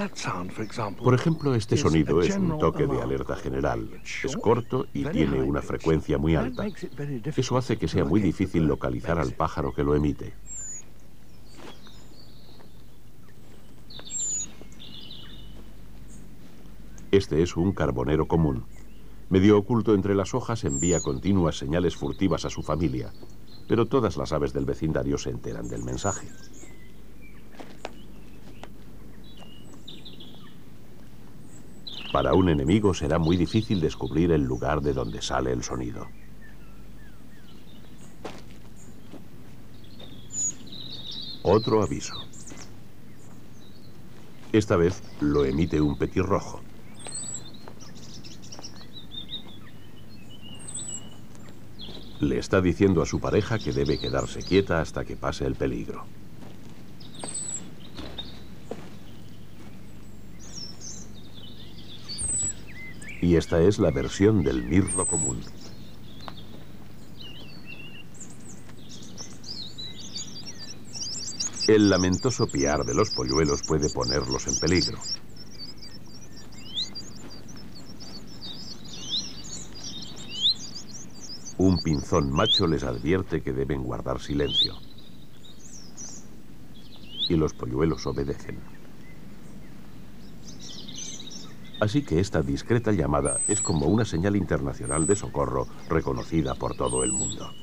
Por ejemplo, este sonido es un toque de alerta general. Es corto y tiene una frecuencia muy alta. Eso hace que sea muy difícil localizar al pájaro que lo emite. Este es un carbonero común. Medio oculto entre las hojas envía continuas señales furtivas a su familia, pero todas las aves del vecindario se enteran del mensaje. Para un enemigo será muy difícil descubrir el lugar de donde sale el sonido. Otro aviso. Esta vez lo emite un petirrojo. Le está diciendo a su pareja que debe quedarse quieta hasta que pase el peligro. Y esta es la versión del mirlo común. El lamentoso piar de los polluelos puede ponerlos en peligro. Un pinzón macho les advierte que deben guardar silencio. Y los polluelos obedecen. Así que esta discreta llamada es como una señal internacional de socorro reconocida por todo el mundo.